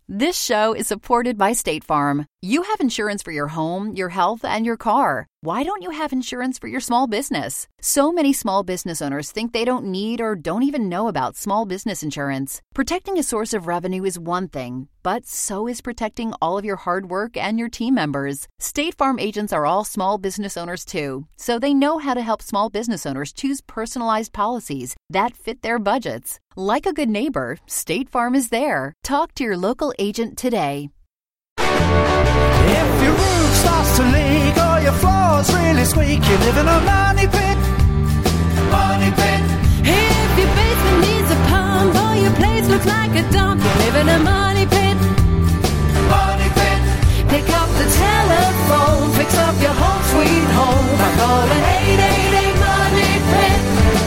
This show is supported by State Farm. You have insurance for your home, your health, and your car. Why don't you have insurance for your small business? So many small business owners think they don't need or don't even know about small business insurance. Protecting a source of revenue is one thing, but so is protecting all of your hard work and your team members. State Farm agents are all small business owners too, so they know how to help small business owners choose personalized policies that fit their budgets. Like a good neighbor, State Farm is there. Talk to your local agent today. If your roof starts to leak or your floor's really squeak, you live in a money pit. Money pit. If your basement needs a pump or your place looks like a dump, you live in a money pit. Money pit. Pick up the telephone, fix up your home sweet home by calling 888 Money Pit.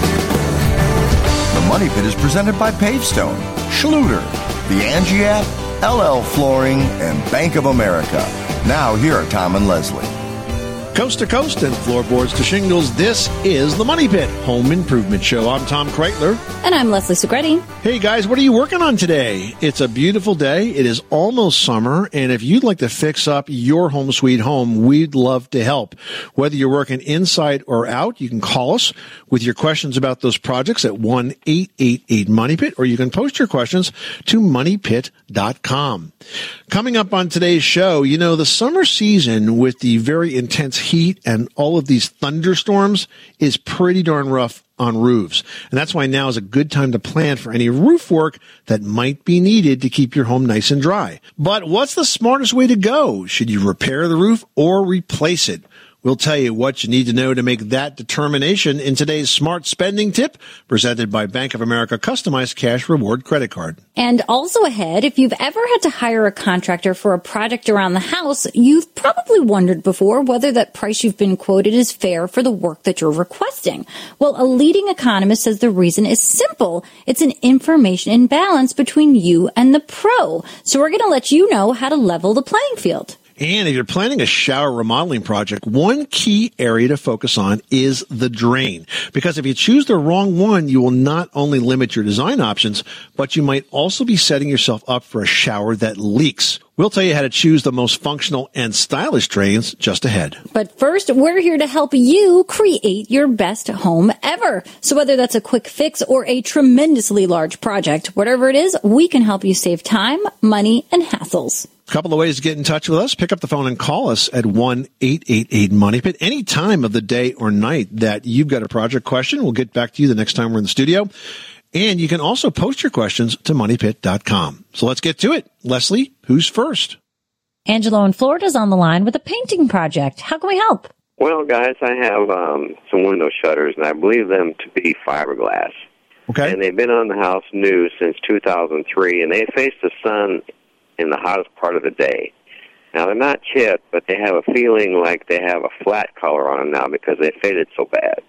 The Money Pit is presented by Pavestone, Schluter, the Angie app, LL Flooring, and Bank of America. Now, here are Tom and Leslie. Coast to coast and floorboards to shingles, this is the Money Pit Home Improvement Show. I'm Tom Kreitler. And I'm Leslie Segretti. Hey guys, what are you working on today? It's a beautiful day. It is almost summer. And if you'd like to fix up your home sweet home, we'd love to help. Whether you're working inside or out, you can call us with your questions about those projects at 1-888-MONEYPIT, or you can post your questions to moneypit.com. Coming up on today's show, you know, the summer season with the very intense heat and all of these thunderstorms is pretty darn rough on roofs. And that's why now is a good time to plan for any roof work that might be needed to keep your home nice and dry. But what's the smartest way to go? Should you repair the roof or replace it? We'll tell you what you need to know to make that determination in today's Smart Spending Tip, presented by Bank of America Customized Cash Reward Credit Card. And also ahead, if you've ever had to hire a contractor for a project around the house, you've probably wondered before whether that price you've been quoted is fair for the work that you're requesting. Well, a leading economist says the reason is simple. It's an information imbalance between you and the pro. So we're going to let you know how to level the playing field. And if you're planning a shower remodeling project, one key area to focus on is the drain. Because if you choose the wrong one, you will not only limit your design options, but you might also be setting yourself up for a shower that leaks. We'll tell you how to choose the most functional and stylish drains just ahead. But first, we're here to help you create your best home ever. So whether that's a quick fix or a tremendously large project, whatever it is, we can help you save time, money, and hassles. A couple of ways to get in touch with us. Pick up the phone and call us at 1-888-MONEYPIT. Any time of the day or night that you've got a project question, we'll get back to you the next time we're in the studio. And you can also post your questions to moneypit.com. So let's get to it. Leslie, who's first? Angelo in Florida is on the line with a painting project. How can we help? Well, guys, I have some window shutters, and I believe them to be fiberglass. Okay. And they've been on the house new since 2003, and they face the sun in the hottest part of the day. Now, they're not chipped, but they have a feeling like they have a flat color on them now because they faded so bad.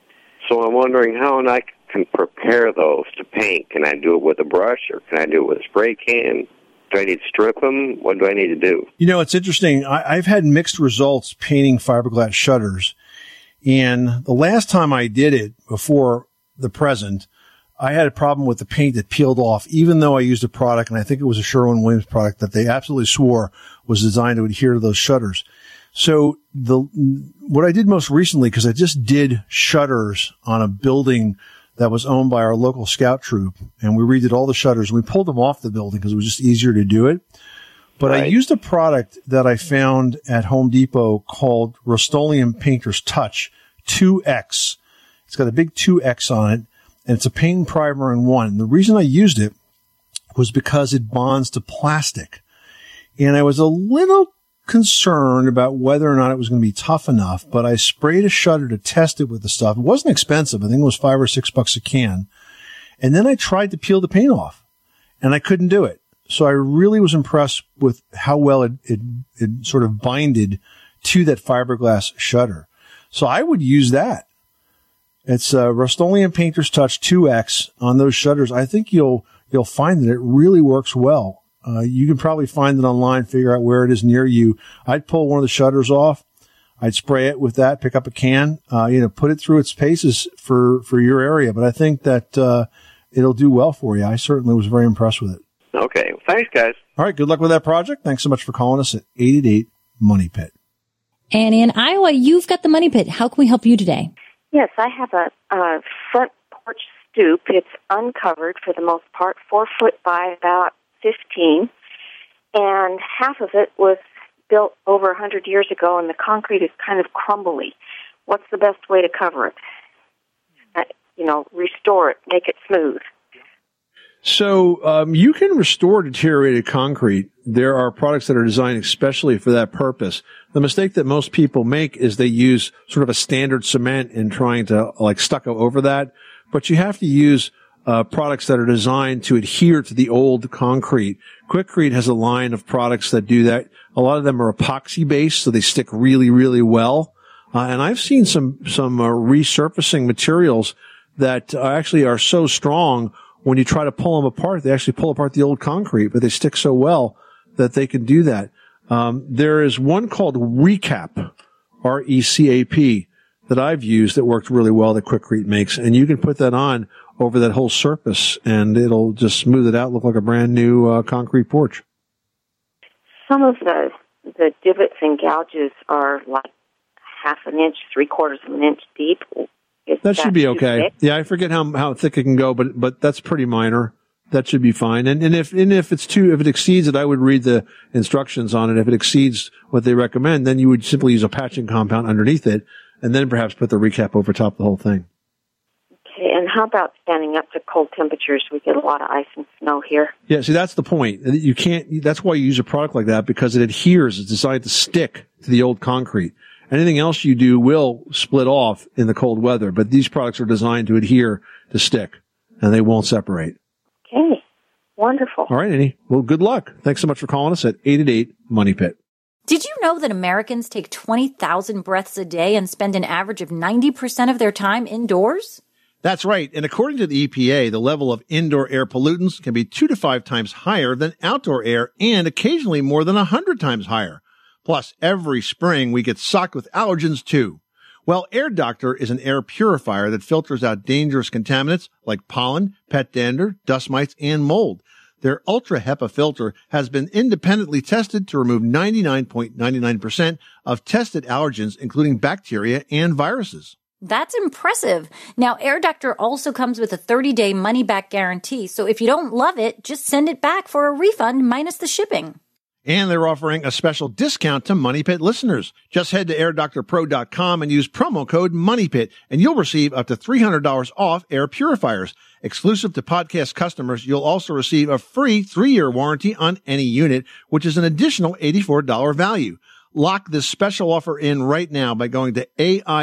So I'm wondering how I can prepare those to paint. Can I do it with a brush, or can I do it with a spray can? Do I need to strip them? What do I need to do? You know, it's interesting. I've had mixed results painting fiberglass shutters. And the last time I did it, before the present, I had a problem with the paint that peeled off, even though I used a product, and I think it was a Sherwin-Williams product that they absolutely swore was designed to adhere to those shutters. So what I did most recently, because I just did shutters on a building that was owned by our local scout troop, and we redid all the shutters, and we pulled them off the building because it was just easier to do it. But right. I used a product that I found at Home Depot called Rust-Oleum Painter's Touch 2X. It's got a big 2X on it, and it's a paint and primer in one. And the reason I used it was because it bonds to plastic. And I was a little concerned about whether or not it was going to be tough enough, but I sprayed a shutter to test it with the stuff. It wasn't expensive. I think it was $5 or $6 a can. And then I tried to peel the paint off, and I couldn't do it. So I really was impressed with how well it sort of binded to that fiberglass shutter. So I would use that. It's Rust-Oleum Painter's Touch 2X on those shutters. I think you'll find that it really works well. You can probably find it online, figure out where it is near you. I'd pull one of the shutters off. I'd spray it with that, pick up a can, put it through its paces for your area. But I think that it'll do well for you. I certainly was very impressed with it. Okay. Thanks, guys. All right, good luck with that project. Thanks so much for calling us at 888-MONEY-PIT. Annie in Iowa, you've got the Money Pit. How can we help you today? Yes, I have a front porch stoop. It's uncovered for the most part, 4 foot by about 15, and half of it was built over 100 years ago, and the concrete is kind of crumbly. What's the best way to cover it? Restore it, make it smooth. So you can restore deteriorated concrete. There are products that are designed especially for that purpose. The mistake that most people make is they use sort of a standard cement in trying to like stucco over that. But you have to use products that are designed to adhere to the old concrete. Quikrete has a line of products that do that. A lot of them are epoxy based, so they stick really, really well. And I've seen some resurfacing materials that actually are so strong. When you try to pull them apart, they actually pull apart the old concrete, but they stick so well that they can do that. There is one called Recap, R-E-C-A-P, that I've used that worked really well that Quikrete makes, and you can put that on over that whole surface, and it'll just smooth it out, look like a brand new concrete porch. Some of the divots and gouges are like half an inch, 3/4 of an inch deep. That should be okay. Thick? Yeah, I forget how thick it can go, but that's pretty minor. That should be fine. And if it exceeds it, I would read the instructions on it. If it exceeds what they recommend, then you would simply use a patching compound underneath it, and then perhaps put the Recap over top of the whole thing. Okay, and how about standing up to cold temperatures? We get a lot of ice and snow here. Yeah, see, that's the point. You can't. That's why you use a product like that, because it adheres. It's designed to stick to the old concrete. Anything else you do will split off in the cold weather, but these products are designed to adhere, to stick, and they won't separate. Okay. Wonderful. All right, Annie. Well, good luck. Thanks so much for calling us at 888-MONEY-PIT. Did you know that Americans take 20,000 breaths a day and spend an average of 90% of their time indoors? That's right. And according to the EPA, the level of indoor air pollutants can be 2 to 5 times higher than outdoor air, and occasionally more than 100 times higher. Plus, every spring we get socked with allergens too. Well, Air Doctor is an air purifier that filters out dangerous contaminants like pollen, pet dander, dust mites, and mold. Their Ultra HEPA filter has been independently tested to remove 99.99% of tested allergens, including bacteria and viruses. That's impressive. Now, Air Doctor also comes with a 30-day money-back guarantee, so if you don't love it, just send it back for a refund minus the shipping. And they're offering a special discount to Money Pit listeners. Just head to airdoctorpro.com and use promo code MONEYPIT, and you'll receive up to $300 off air purifiers. Exclusive to podcast customers, you'll also receive a free 3-year warranty on any unit, which is an additional $84 value. Lock this special offer in right now by going to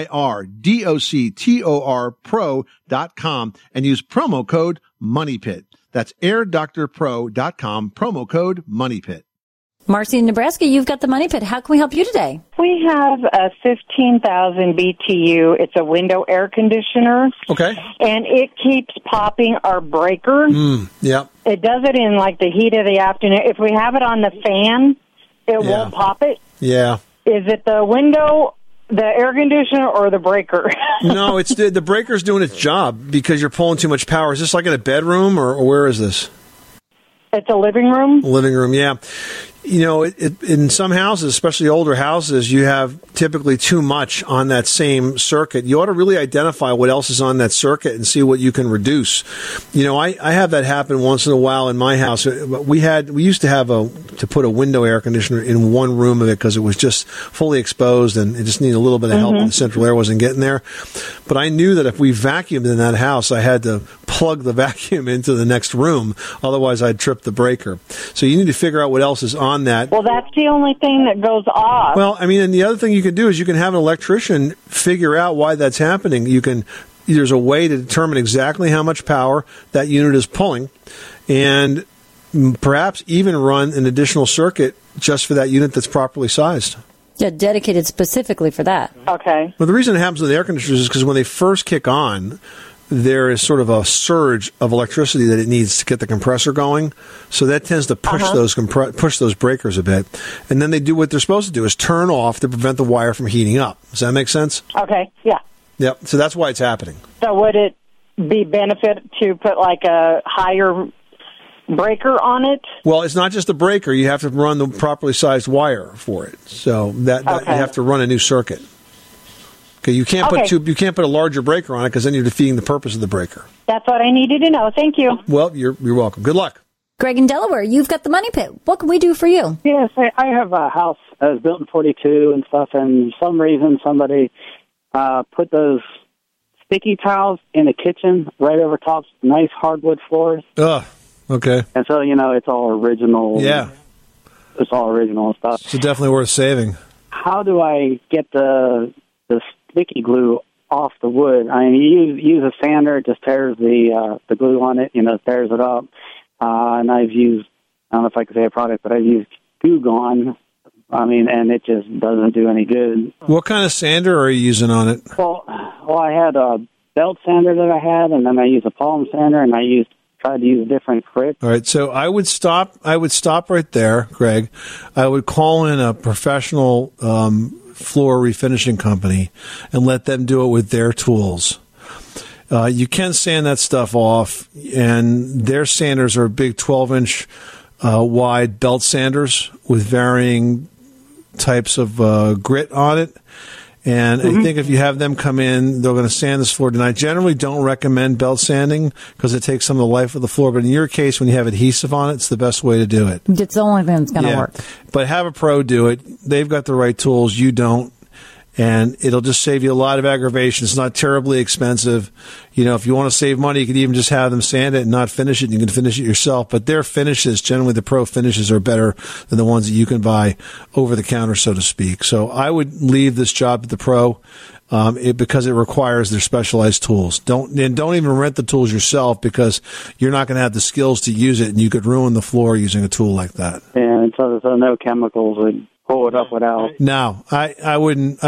airdoctorpro.com and use promo code MONEYPIT. That's airdoctorpro.com, promo code MONEYPIT. Marcy in Nebraska, you've got the Money Pit. How can we help you today? We have a 15,000 BTU. It's a window air conditioner. Okay. And it keeps popping our breaker. Yeah. It does it in like the heat of the afternoon. If we have it on the fan, it won't pop it. Yeah. Is it the window, the air conditioner, or the breaker? No, it's the breaker's doing its job because you're pulling too much power. Is this like in a bedroom or where is this? It's a living room. Living room, yeah. You know, in some houses, especially older houses, you have typically too much on that same circuit. You ought to really identify what else is on that circuit and see what you can reduce. You know, I have that happen once in a while in my house. We used to have to put a window air conditioner in one room of it because it was just fully exposed and it just needed a little bit of help and the central air wasn't getting there. But I knew that if we vacuumed in that house, I had to plug the vacuum into the next room. Otherwise, I'd trip the breaker. So you need to figure out what else is on that. Well, that's the only thing that goes off. Well, I mean, and the other thing you can do is you can have an electrician figure out why that's happening. There's a way to determine exactly how much power that unit is pulling and perhaps even run an additional circuit just for that unit that's properly sized. Yeah, dedicated specifically for that. Okay. Well, the reason it happens with air conditioners is because when they first kick on, there is sort of a surge of electricity that it needs to get the compressor going. So that tends to push push those breakers a bit. And then they do what they're supposed to do, is turn off to prevent the wire from heating up. Does that make sense? Okay, yeah. Yep, so that's why it's happening. So would it be benefit to put like a higher breaker on it? Well, it's not just a breaker. You have to run the properly sized wire for it. So that you have to run a new circuit. Okay, you can't put a larger breaker on it because then you're defeating the purpose of the breaker. That's what I needed to know. Thank you. Well, you're welcome. Good luck. Greg in Delaware, you've got the money pit. What can we do for you? Yes, I have a house that was built in 42 and stuff, and for some reason somebody put those sticky tiles in the kitchen right over top nice hardwood floors. Okay. And so, it's all original. Yeah. It's all original and stuff. So definitely worth saving. How do I get the sticky glue off the wood? I mean, you use a sander, it just tears the glue on it, tears it up. And I've used, I don't know if I can say a product, but I've used Goo Gone. I mean, and it just doesn't do any good. What kind of sander are you using on it? Well, I had a belt sander that I had, and then I used a palm sander, and I tried to use different grits. All right, so I would stop right there, Greg. I would call in a professional floor refinishing company and let them do it with their tools. You can sand that stuff off, and their sanders are big 12-inch wide belt sanders with varying types of grit on it. And I think if you have them come in, they're going to sand this floor. And I generally don't recommend belt sanding because it takes some of the life of the floor. But in your case, when you have adhesive on it, it's the best way to do it. It's the only thing that's going to work. But have a pro do it. They've got the right tools. You don't. And it'll just save you a lot of aggravation. It's not terribly expensive. If you want to save money, you could even just have them sand it and not finish it, and you can finish it yourself. But their finishes, generally the pro finishes, are better than the ones that you can buy over the counter, so to speak. So I would leave this job to the pro because it requires their specialized tools. Don't even rent the tools yourself because you're not going to have the skills to use it, and you could ruin the floor using a tool like that. And so no chemicals would pull it up without. No, I wouldn't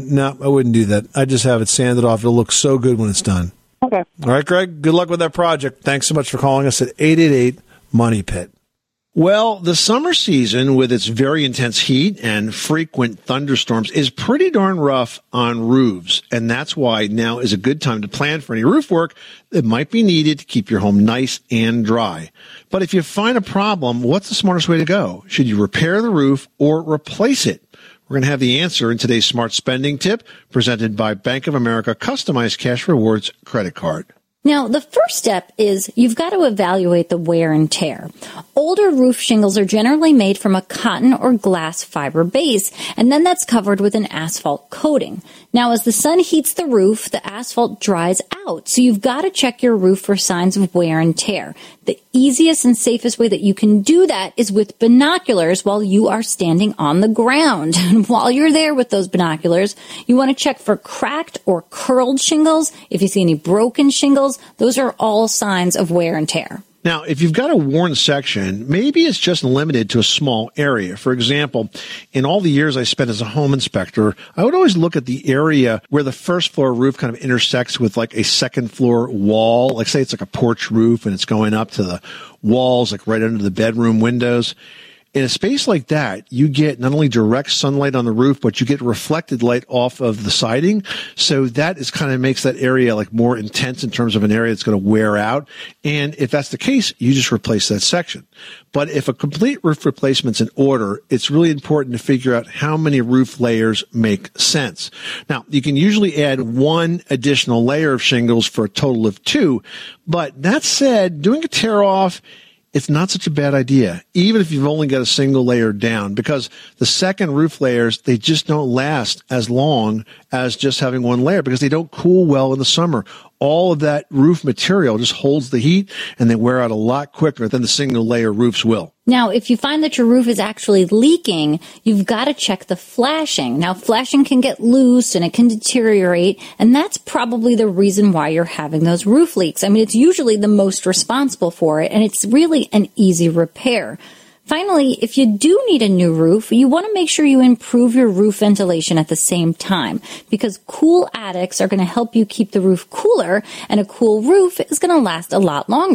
do that. I just have it sanded off. It'll look so good when it's done. Okay. All right, Greg, good luck with that project. Thanks so much for calling us at 888-MONEY-PIT. Well, the summer season with its very intense heat and frequent thunderstorms is pretty darn rough on roofs. And that's why now is a good time to plan for any roof work that might be needed to keep your home nice and dry. But if you find a problem, what's the smartest way to go? Should you repair the roof or replace it? We're going to have the answer in today's Smart Spending Tip presented by Bank of America Customized Cash Rewards Credit Card. Now, the first step is you've got to evaluate the wear and tear. Older roof shingles are generally made from a cotton or glass fiber base, and then that's covered with an asphalt coating. Now, as the sun heats the roof, the asphalt dries out, so you've got to check your roof for signs of wear and tear. The easiest and safest way that you can do that is with binoculars while you are standing on the ground. And while you're there with those binoculars, you want to check for cracked or curled shingles. If you see any broken shingles, those are all signs of wear and tear. Now, if you've got a worn section, maybe it's just limited to a small area. For example, in all the years I spent as a home inspector, I would always look at the area where the first floor roof kind of intersects with like a second floor wall. Like say it's like a porch roof and it's going up to the walls, like right under the bedroom windows. In a space like that, you get not only direct sunlight on the roof, but you get reflected light off of the siding. So that is kind of makes that area like more intense in terms of an area that's going to wear out. And if that's the case, you just replace that section. But if a complete roof replacement's in order, it's really important to figure out how many roof layers make sense. Now, you can usually add one additional layer of shingles for a total of 2. But that said, doing a tear off, it's not such a bad idea, even if you've only got a single layer down, because the second roof layers, they just don't last as long as just having one layer because they don't cool well in the summer. All of that roof material just holds the heat and they wear out a lot quicker than the single layer roofs will. Now, if you find that your roof is actually leaking, you've got to check the flashing. Now, flashing can get loose and it can deteriorate, and that's probably the reason why you're having those roof leaks. I mean, it's usually the most responsible for it, and it's really an easy repair. Finally, if you do need a new roof, you want to make sure you improve your roof ventilation at the same time, because cool attics are going to help you keep the roof cooler, and a cool roof is going to last a lot longer.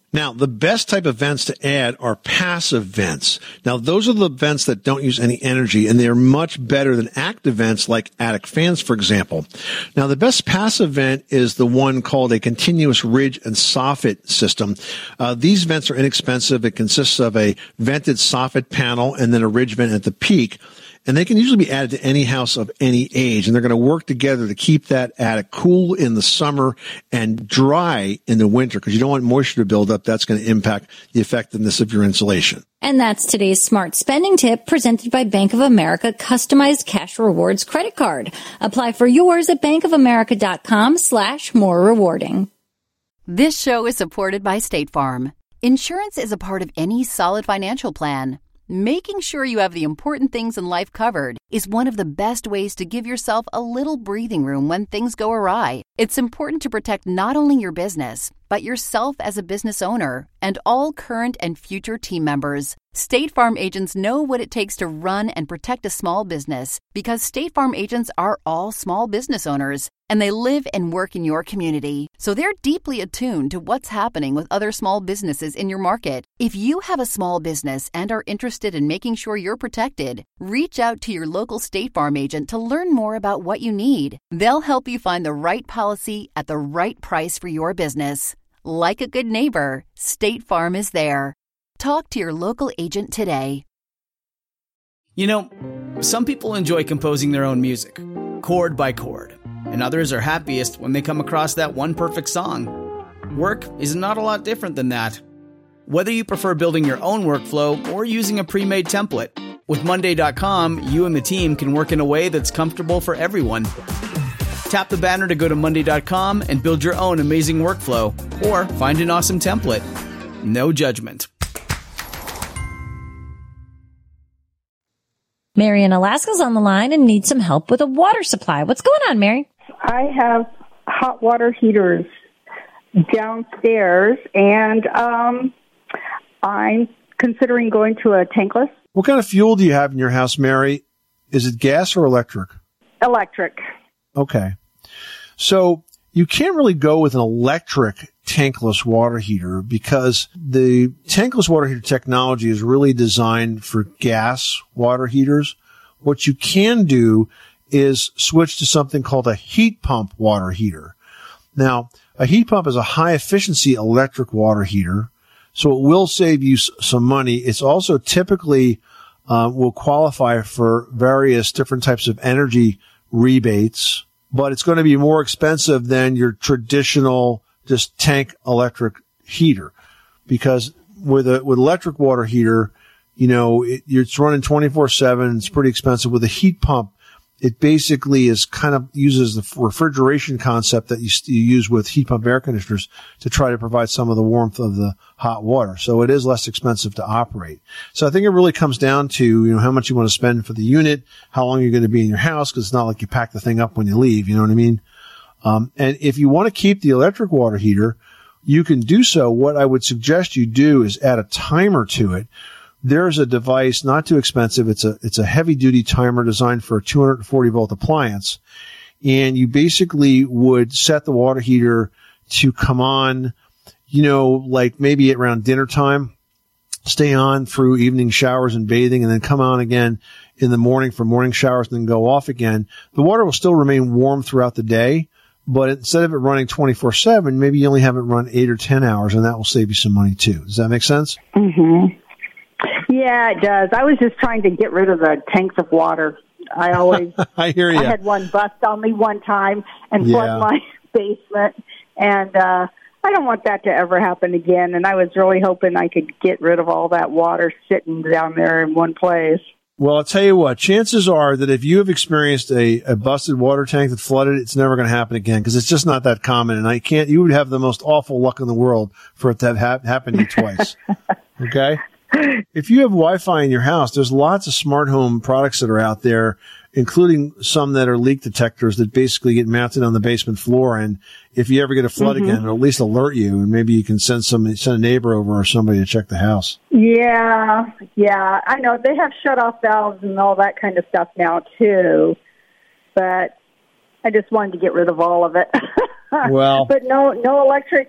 Now, the best type of vents to add are passive vents. Now, those are the vents that don't use any energy, and they are much better than active vents like attic fans, for example. Now, the best passive vent is the one called a continuous ridge and soffit system. These vents are inexpensive. It consists of a vented soffit panel and then a ridge vent at the peak. And they can usually be added to any house of any age. And they're going to work together to keep that attic cool in the summer and dry in the winter, because you don't want moisture to build up. That's going to impact the effectiveness of your insulation. And that's today's smart spending tip presented by Bank of America Customized Cash Rewards Credit Card. Apply for yours at bankofamerica.com/more rewarding. This show is supported by State Farm. Insurance is a part of any solid financial plan. Making sure you have the important things in life covered is one of the best ways to give yourself a little breathing room when things go awry. It's important to protect not only your business, but yourself as a business owner and all current and future team members. State Farm agents know what it takes to run and protect a small business because State Farm agents are all small business owners and they live and work in your community. So they're deeply attuned to what's happening with other small businesses in your market. If you have a small business and are interested in making sure you're protected, reach out to your local State Farm agent to learn more about what you need. They'll help you find the right policy at the right price for your business. Like a good neighbor, State Farm is there. Talk to your local agent today. You know, some people enjoy composing their own music, chord by chord, and others are happiest when they come across that one perfect song. Work is not a lot different than that. Whether you prefer building your own workflow or using a pre-made template, with Monday.com, you and the team can work in a way that's comfortable for everyone. Tap the banner to go to Monday.com and build your own amazing workflow, or find an awesome template. No judgment. Mary in Alaska's on the line and needs some help with a water supply. What's going on, Mary? I have hot water heaters downstairs, and I'm considering going to a tankless. What kind of fuel do you have in your house, Mary? Is it gas or electric? Electric. Okay. So you can't really go with an electric tankless water heater because the tankless water heater technology is really designed for gas water heaters. What you can do is switch to something called a heat pump water heater. Now, a heat pump is a high efficiency electric water heater, so it will save you some money. It's also typically will qualify for various different types of energy rebates, but it's going to be more expensive than your traditional just tank electric heater, because with electric water heater, you know, it's running 24/7. It's pretty expensive. With a heat pump, it basically is kind of uses the refrigeration concept that you use with heat pump air conditioners to try to provide some of the warmth of the hot water. So it is less expensive to operate. So I think it really comes down to, you know, how much you want to spend for the unit, how long you're going to be in your house, because it's not like you pack the thing up when you leave. You know what I mean? And if you want to keep the electric water heater, you can do so. What I would suggest you do is add a timer to it. There's a device, not too expensive. It's a heavy duty timer designed for a 240 volt appliance. And you basically would set the water heater to come on, you know, like maybe around dinner time, stay on through evening showers and bathing, and then come on again in the morning for morning showers and then go off again. The water will still remain warm throughout the day, but instead of it running 24/7, maybe you only have it run 8 or 10 hours, and that will save you some money too. Does that make sense? Mm-hmm. Yeah, it does. I was just trying to get rid of the tanks of water. I always, I hear you. I had one bust on me one time and flood my basement, and I don't want that to ever happen again. And I was really hoping I could get rid of all that water sitting down there in one place. Well, I'll tell you what, chances are that if you have experienced a busted water tank that flooded, it's never going to happen again, because it's just not that common. And you would have the most awful luck in the world for it to have happened to you twice. Okay? If you have Wi-Fi in your house, there's lots of smart home products that are out there, including some that are leak detectors that basically get mounted on the basement floor. And if you ever get a flood again, it'll at least alert you, and maybe you can send a neighbor over or somebody to check the house. Yeah, I know they have shut-off valves and all that kind of stuff now too, but I just wanted to get rid of all of it. Well, but no electric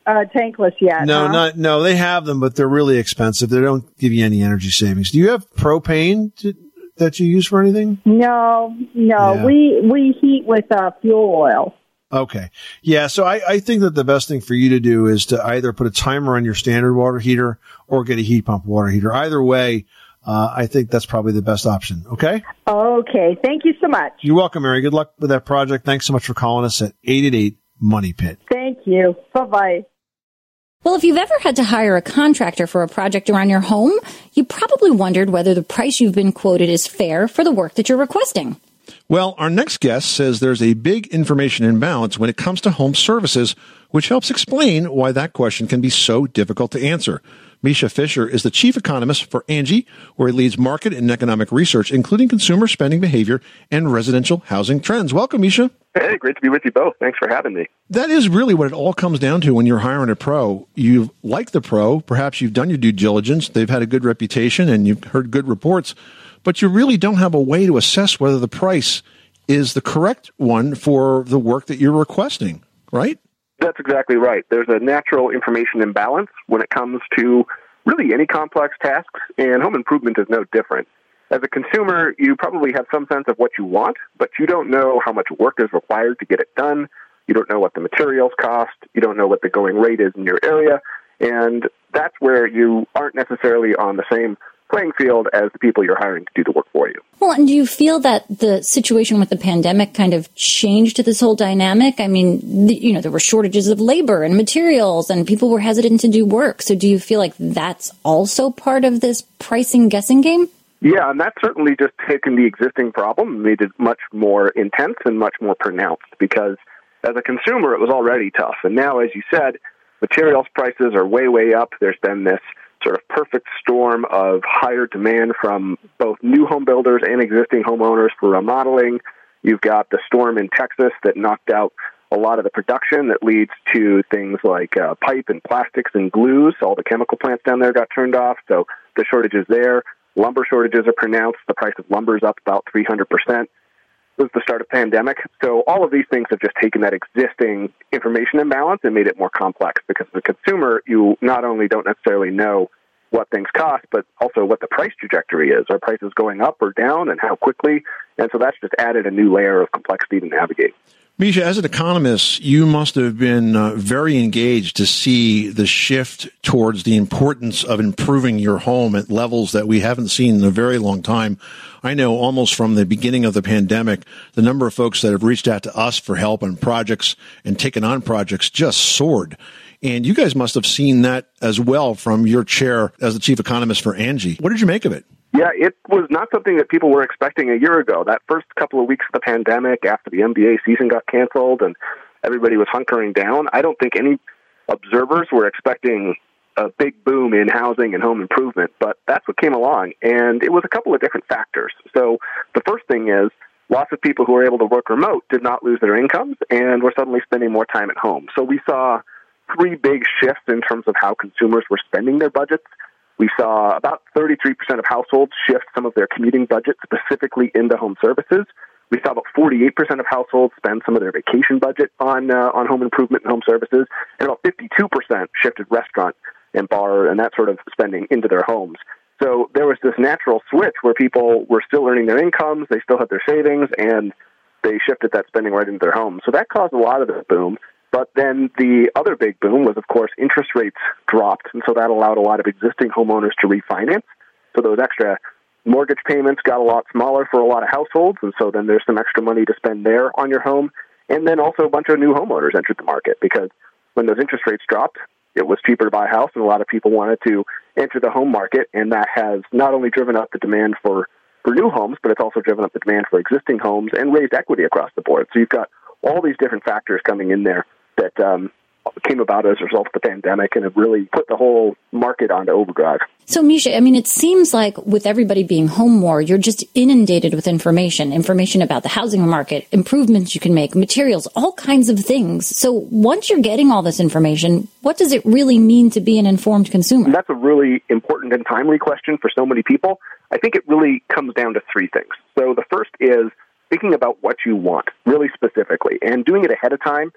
tankless yet. No, huh? no, they have them, but they're really expensive. They don't give you any energy savings. Do you have propane that you use for anything? No. Yeah. We heat with fuel oil. Okay. Yeah, so I think that the best thing for you to do is to either put a timer on your standard water heater or get a heat pump water heater. Either way, I think that's probably the best option. Okay? Okay. Thank you so much. You're welcome, Mary. Good luck with that project. Thanks so much for calling us at 888-MONEY-PIT. Thank you. Bye-bye. Well, if you've ever had to hire a contractor for a project around your home, you probably wondered whether the price you've been quoted is fair for the work that you're requesting. Well, our next guest says there's a big information imbalance when it comes to home services, which helps explain why that question can be so difficult to answer. Misha Fisher is the chief economist for Angie, where he leads market and economic research, including consumer spending behavior and residential housing trends. Welcome, Misha. Hey, great to be with you both. Thanks for having me. That is really what it all comes down to when you're hiring a pro. You like the pro, perhaps you've done your due diligence, they've had a good reputation, and you've heard good reports, but you really don't have a way to assess whether the price is the correct one for the work that you're requesting, right? That's exactly right. There's a natural information imbalance when it comes to really any complex tasks, and home improvement is no different. As a consumer, you probably have some sense of what you want, but you don't know how much work is required to get it done. You don't know what the materials cost. You don't know what the going rate is in your area. And that's where you aren't necessarily on the same playing field as the people you're hiring to do the work for you. Well, and do you feel that the situation with the pandemic kind of changed this whole dynamic? I mean, there were shortages of labor and materials and people were hesitant to do work. So do you feel like that's also part of this pricing guessing game? Yeah, and that's certainly just taken the existing problem and made it much more intense and much more pronounced because as a consumer, it was already tough. And now, as you said, materials prices are way, way up. There's been this sort of perfect storm of higher demand from both new home builders and existing homeowners for remodeling. You've got the storm in Texas that knocked out a lot of the production that leads to things like pipe and plastics and glues. All the chemical plants down there got turned off, so the shortages there. Lumber shortages are pronounced. The price of lumber is up about 300%. It was the start of the pandemic. So all of these things have just taken that existing information imbalance and made it more complex because as a consumer, you not only don't necessarily know what things cost, but also what the price trajectory is. Are prices going up or down and how quickly? And so that's just added a new layer of complexity to navigate. Misha, as an economist, you must have been very engaged to see the shift towards the importance of improving your home at levels that we haven't seen in a very long time. I know almost from the beginning of the pandemic, the number of folks that have reached out to us for help on projects and taken on projects just soared. And you guys must have seen that as well from your chair as the chief economist for Angie. What did you make of it? Yeah, it was not something that people were expecting a year ago. That first couple of weeks of the pandemic after the NBA season got canceled and everybody was hunkering down, I don't think any observers were expecting a big boom in housing and home improvement, but that's what came along. And it was a couple of different factors. So the first thing is lots of people who were able to work remote did not lose their incomes and were suddenly spending more time at home. So we saw three big shifts in terms of how consumers were spending their budgets. We saw about 33% of households shift some of their commuting budget specifically into home services. We saw about 48% of households spend some of their vacation budget on home improvement and home services, and about 52% shifted restaurant and bar and that sort of spending into their homes. So there was this natural switch where people were still earning their incomes, they still had their savings, and they shifted that spending right into their homes. So that caused a lot of this boom. But then the other big boom was, of course, interest rates dropped, and so that allowed a lot of existing homeowners to refinance. So those extra mortgage payments got a lot smaller for a lot of households, and so then there's some extra money to spend there on your home. And then also a bunch of new homeowners entered the market because when those interest rates dropped, it was cheaper to buy a house, and a lot of people wanted to enter the home market, and that has not only driven up the demand for new homes, but it's also driven up the demand for existing homes and raised equity across the board. So you've got all these different factors coming in there that came about as a result of the pandemic and have really put the whole market onto overdrive. So, Misha, I mean, it seems like with everybody being home more, you're just inundated with information about the housing market, improvements you can make, materials, all kinds of things. So once you're getting all this information, what does it really mean to be an informed consumer? And that's a really important and timely question for so many people. I think it really comes down to three things. So the first is thinking about what you want really specifically and doing it ahead of time.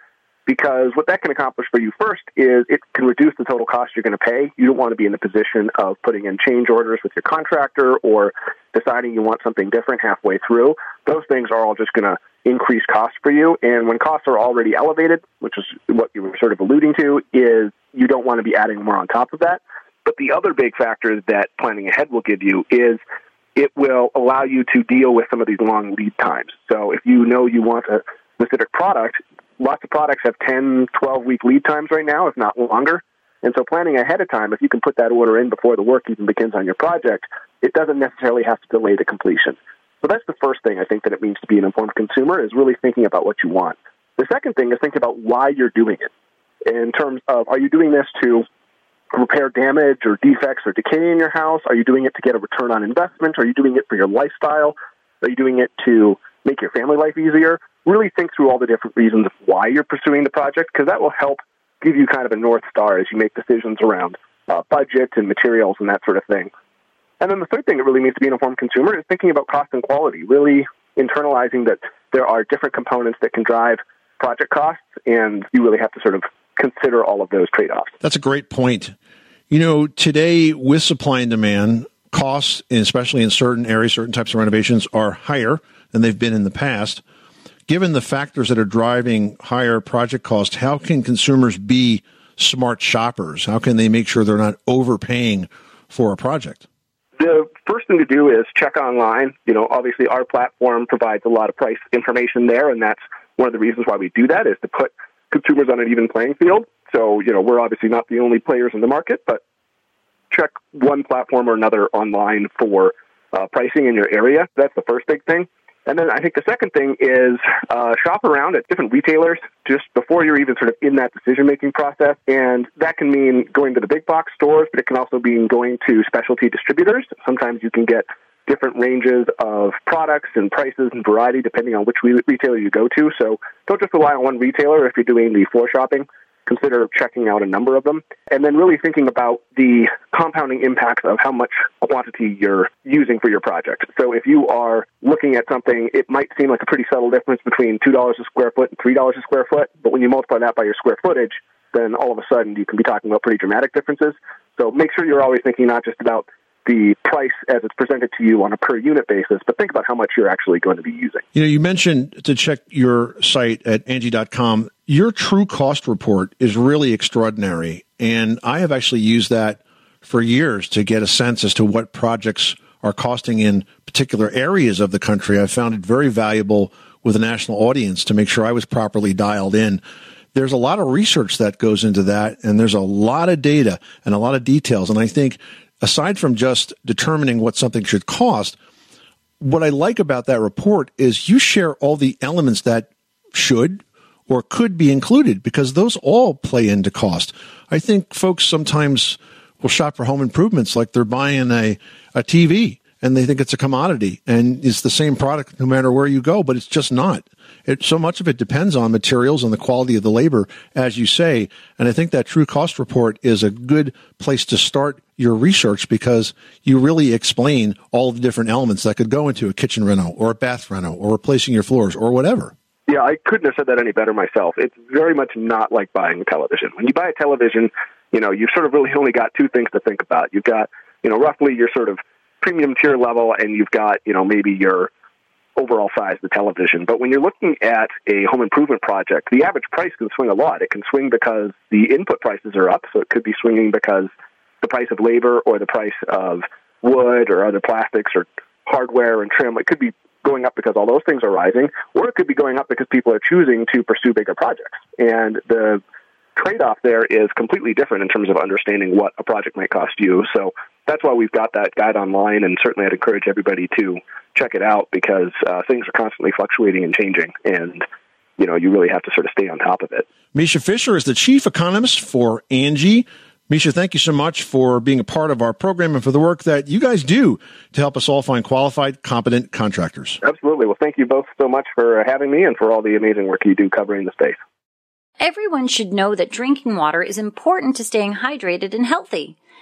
because what that can accomplish for you first is it can reduce the total cost you're going to pay. You don't want to be in the position of putting in change orders with your contractor or deciding you want something different halfway through. Those things are all just going to increase costs for you. And when costs are already elevated, which is what you were sort of alluding to, is you don't want to be adding more on top of that. But the other big factor that planning ahead will give you is it will allow you to deal with some of these long lead times. So if you know you want a specific product, lots of products have 10, 12-week lead times right now, if not longer. And so planning ahead of time, if you can put that order in before the work even begins on your project, it doesn't necessarily have to delay the completion. So that's the first thing I think that it means to be an informed consumer, is really thinking about what you want. The second thing is thinking about why you're doing it, in terms of, are you doing this to repair damage or defects or decay in your house? Are you doing it to get a return on investment? Are you doing it for your lifestyle? Are you doing it to make your family life easier? Really think through all the different reasons of why you're pursuing the project, because that will help give you kind of a North Star as you make decisions around budget and materials and that sort of thing. And then the third thing it really means to be an informed consumer is thinking about cost and quality, really internalizing that there are different components that can drive project costs, and you really have to sort of consider all of those trade-offs. That's a great point. You know, today with supply and demand, costs, especially in certain areas, certain types of renovations, are higher than they've been in the past. Given the factors that are driving higher project costs, how can consumers be smart shoppers? How can they make sure they're not overpaying for a project? The first thing to do is check online. You know, obviously our platform provides a lot of price information there, and that's one of the reasons why we do that, is to put consumers on an even playing field. So, you know, we're obviously not the only players in the market, but check one platform or another online for pricing in your area. That's the first big thing. And then I think the second thing is shop around at different retailers just before you're even sort of in that decision-making process. And that can mean going to the big box stores, but it can also mean going to specialty distributors. Sometimes you can get different ranges of products and prices and variety depending on which retailer you go to. So don't just rely on one retailer if you're doing the floor shopping. Consider checking out a number of them, and then really thinking about the compounding impacts of how much quantity you're using for your project. So if you are looking at something, it might seem like a pretty subtle difference between $2 a square foot and $3 a square foot, but when you multiply that by your square footage, then all of a sudden you can be talking about pretty dramatic differences. So make sure you're always thinking not just about the price as it's presented to you on a per unit basis, but think about how much you're actually going to be using. You know, you mentioned to check your site at Angie.com. Your true cost report is really extraordinary, and I have actually used that for years to get a sense as to what projects are costing in particular areas of the country. I found it very valuable with a national audience to make sure I was properly dialed in. There's a lot of research that goes into that, and there's a lot of data and a lot of details, and I think aside from just determining what something should cost, what I like about that report is you share all the elements that should or could be included, because those all play into cost. I think folks sometimes will shop for home improvements like they're buying a TV, and they think it's a commodity and it's the same product no matter where you go, but it's just not. So much of it depends on materials and the quality of the labor, as you say. And I think that true cost report is a good place to start your research, because you really explain all the different elements that could go into a kitchen reno or a bath reno or replacing your floors or whatever. Yeah, I couldn't have said that any better myself. It's very much not like buying a television. When you buy a television, you know, you've sort of really only got two things to think about. You've got, you know, roughly your sort of premium tier level, and you've got, you know, maybe your overall size of the television. But when you're looking at a home improvement project, the average price can swing a lot. It can swing because the input prices are up, so it could be swinging because the price of labor or the price of wood or other plastics or hardware and trim, it could be going up because all those things are rising, or it could be going up because people are choosing to pursue bigger projects. And the trade-off there is completely different in terms of understanding what a project might cost you. So that's why we've got that guide online, and certainly I'd encourage everybody to check it out, because things are constantly fluctuating and changing, and you know, you really have to sort of stay on top of it. Misha Fisher is the chief economist for Angie. Misha, thank you so much for being a part of our program and for the work that you guys do to help us all find qualified, competent contractors. Absolutely. Well, thank you both so much for having me and for all the amazing work you do covering the space. Everyone should know that drinking water is important to staying hydrated and healthy.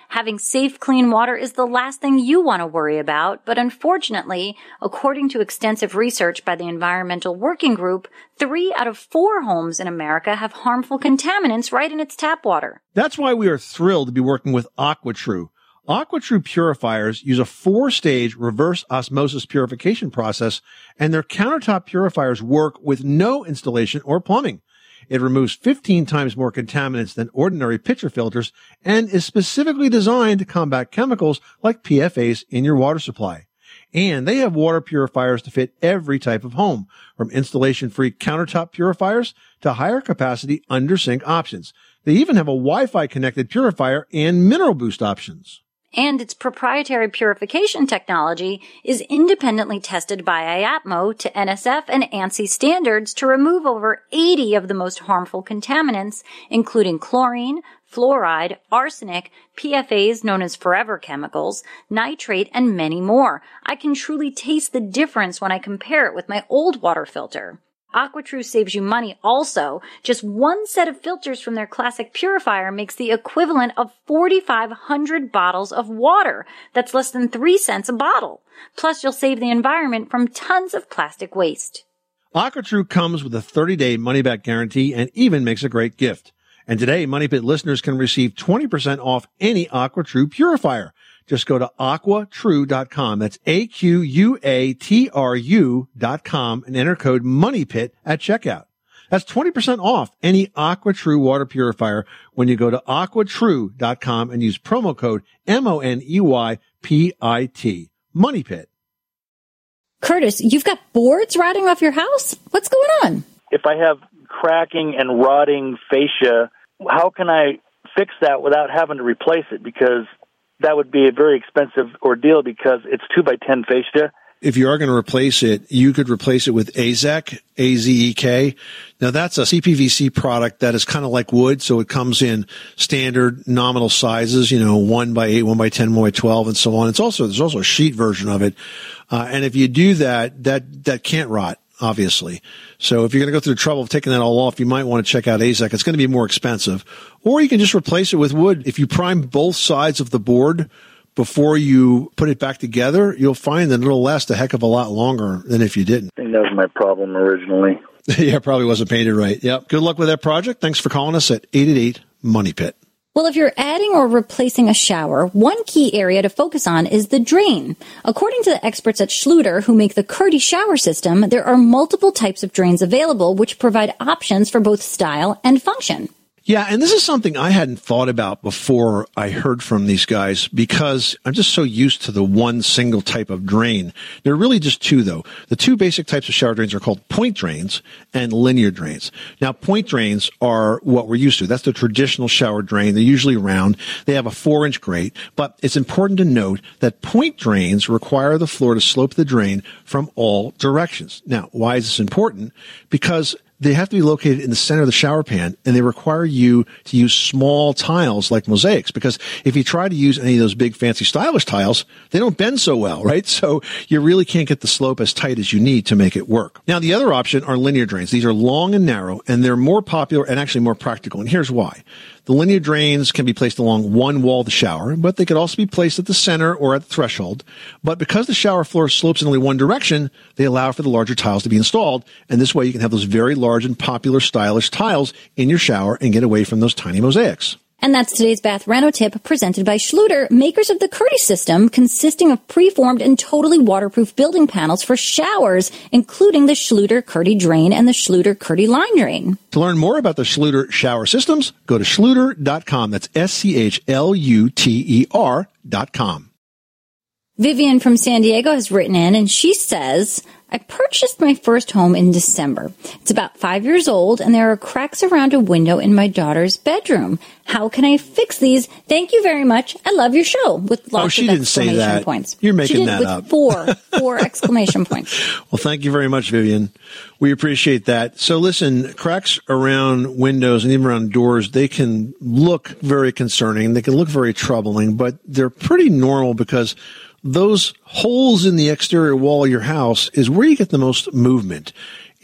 Having safe, clean water is the last thing you want to worry about, but unfortunately, according to extensive research by the Environmental Working Group, 3 out of 4 homes in America have harmful contaminants right in its tap water. That's why we are thrilled to be working with AquaTrue. AquaTrue purifiers use a 4-stage reverse osmosis purification process, and their countertop purifiers work with no installation or plumbing. It removes 15 times more contaminants than ordinary pitcher filters and is specifically designed to combat chemicals like PFAS in your water supply. And they have water purifiers to fit every type of home, from installation-free countertop purifiers to higher capacity under-sink options. They even have a Wi-Fi connected purifier and mineral boost options. And its proprietary purification technology is independently tested by IAPMO to NSF and ANSI standards to remove over 80 of the most harmful contaminants, including chlorine, fluoride, arsenic, PFAS known as forever chemicals, nitrate, and many more. I can truly taste the difference when I compare it with my old water filter. AquaTrue saves you money also. Just one set of filters from their classic purifier makes the equivalent of 4,500 bottles of water. That's less than 3 cents a bottle. Plus, you'll save the environment from tons of plastic waste. AquaTrue comes with a 30-day money-back guarantee and even makes a great gift. And today, Money Pit listeners can receive 20% off any AquaTrue purifier. Just go to AquaTrue.com. That's AQUATRU.com and enter code MONEYPIT at checkout. That's 20% off any AquaTrue water purifier when you go to AquaTrue.com and use promo code MONEYPIT. MONEYPIT. Curtis, you've got boards rotting off your house? What's going on? If I have cracking and rotting fascia, how can I fix that without having to replace it? Because that would be a very expensive ordeal because it's 2x10 fascia. If you are going to replace it, you could replace it with AZEK, AZEK. Now that's a CPVC product that is kind of like wood, so it comes in standard nominal sizes, 1x8, 1x10, 1x12, and so on. There's also a sheet version of it. And if you do that can't rot, obviously. So if you're going to go through the trouble of taking that all off, you might want to check out AZEK. It's going to be more expensive. Or you can just replace it with wood. If you prime both sides of the board before you put it back together, you'll find that it'll last a heck of a lot longer than if you didn't. I think that was my problem originally. Yeah, probably wasn't painted right. Yep. Good luck with that project. Thanks for calling us at 888-MONEY-PIT. Well, if you're adding or replacing a shower, one key area to focus on is the drain. According to the experts at Schluter, who make the Curdy shower system, there are multiple types of drains available, which provide options for both style and function. Yeah, and this is something I hadn't thought about before I heard from these guys because I'm just so used to the one single type of drain. There are really just two, though. The two basic types of shower drains are called point drains and linear drains. Now, point drains are what we're used to. That's the traditional shower drain. They're usually round. They have a 4-inch grate, but it's important to note that point drains require the floor to slope the drain from all directions. Now, why is this important? Because they have to be located in the center of the shower pan, and they require you to use small tiles like mosaics, because if you try to use any of those big fancy stylish tiles, they don't bend so well, right? So you really can't get the slope as tight as you need to make it work. Now, the other option are linear drains. These are long and narrow, and they're more popular and actually more practical, and here's why. The linear drains can be placed along one wall of the shower, but they could also be placed at the center or at the threshold. But because the shower floor slopes in only one direction, they allow for the larger tiles to be installed. And this way you can have those very large and popular stylish tiles in your shower and get away from those tiny mosaics. And that's today's Bath Reno tip presented by Schluter, makers of the Curdy system, consisting of preformed and totally waterproof building panels for showers, including the Schluter Curdy Drain and the Schluter Curdy Line Drain. To learn more about the Schluter shower systems, go to schluter.com. That's SCHLUTER.com. Vivian from San Diego has written in, and she says, I purchased my first home in December. It's about 5 years old, and there are cracks around a window in my daughter's bedroom. How can I fix these? Thank you very much. I love your show. With lots of exclamation points. You're making she did that with up. four exclamation points. Well, thank you very much, Vivian. We appreciate that. So listen, cracks around windows and even around doors, they can look very concerning. They can look very troubling, but they're pretty normal because those holes in the exterior wall of your house is where you get the most movement.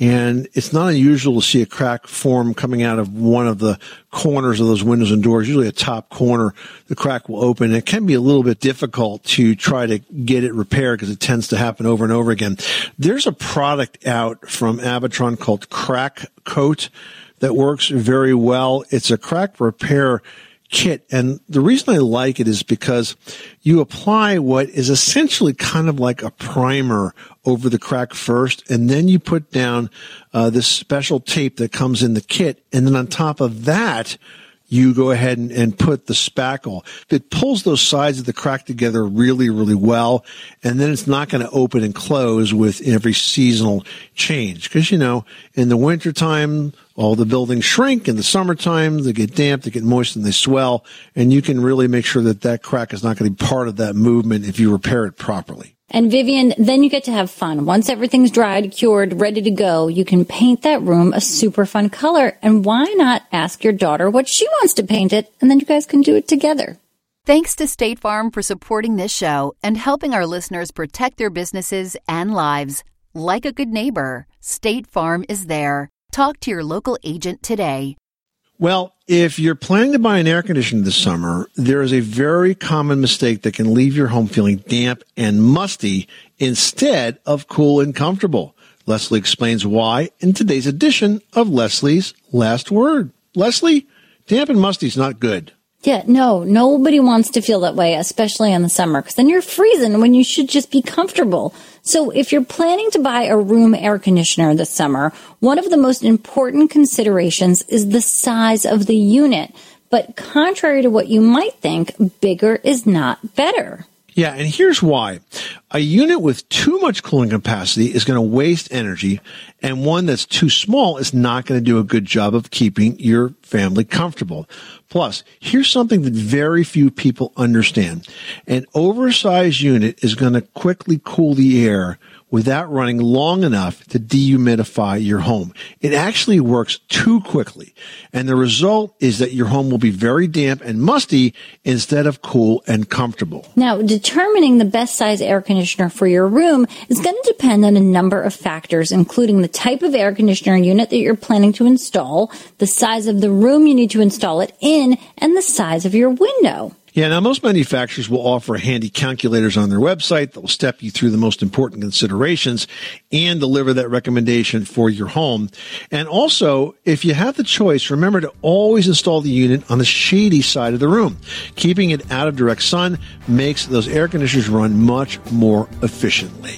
And it's not unusual to see a crack form coming out of one of the corners of those windows and doors, usually a top corner. The crack will open. It can be a little bit difficult to try to get it repaired because it tends to happen over and over again. There's a product out from Abitron called Crack Coat that works very well. It's a crack repair kit. And the reason I like it is because you apply what is essentially kind of like a primer over the crack first, and then you put down this special tape that comes in the kit. And then on top of that, you go ahead and put the spackle. It pulls those sides of the crack together really, really well. And then it's not going to open and close with every seasonal change. Because, in the wintertime, all the buildings shrink. In the summertime, they get damp, they get moist, and they swell. And you can really make sure that crack is not going to be part of that movement if you repair it properly. And Vivian, then you get to have fun. Once everything's dried, cured, ready to go, you can paint that room a super fun color. And why not ask your daughter what she wants to paint it, and then you guys can do it together. Thanks to State Farm for supporting this show and helping our listeners protect their businesses and lives. Like a good neighbor, State Farm is there. Talk to your local agent today. Well, if you're planning to buy an air conditioner this summer, there is a very common mistake that can leave your home feeling damp and musty instead of cool and comfortable. Leslie explains why in today's edition of Leslie's Last Word. Leslie, damp and musty is not good. Yeah, no, nobody wants to feel that way, especially in the summer, because then you're freezing when you should just be comfortable. So if you're planning to buy a room air conditioner this summer, one of the most important considerations is the size of the unit. But contrary to what you might think, bigger is not better. Yeah, and here's why. A unit with too much cooling capacity is going to waste energy, and one that's too small is not going to do a good job of keeping your family comfortable. Plus, here's something that very few people understand. An oversized unit is going to quickly cool the air without running long enough to dehumidify your home. It actually works too quickly, and the result is that your home will be very damp and musty instead of cool and comfortable. Now, determining the best size air conditioner for your room is going to depend on a number of factors, including the type of air conditioner unit that you're planning to install, the size of the room you need to install it in, and the size of your window. Yeah, now most manufacturers will offer handy calculators on their website that will step you through the most important considerations and deliver that recommendation for your home. And also, if you have the choice, remember to always install the unit on the shady side of the room. Keeping it out of direct sun makes those air conditioners run much more efficiently.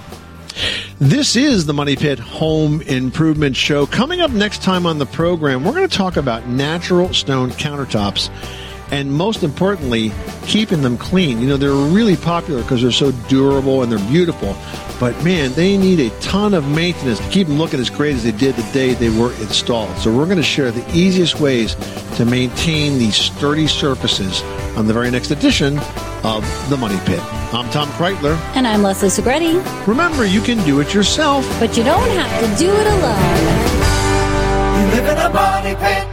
This is the Money Pit Home Improvement Show. Coming up next time on the program, we're going to talk about natural stone countertops. And most importantly, keeping them clean. They're really popular because they're so durable and they're beautiful. But man, they need a ton of maintenance to keep them looking as great as they did the day they were installed. So we're going to share the easiest ways to maintain these sturdy surfaces on the very next edition of The Money Pit. I'm Tom Kreitler. And I'm Leslie Segretti. Remember, you can do it yourself. But you don't have to do it alone. You live in a money pit.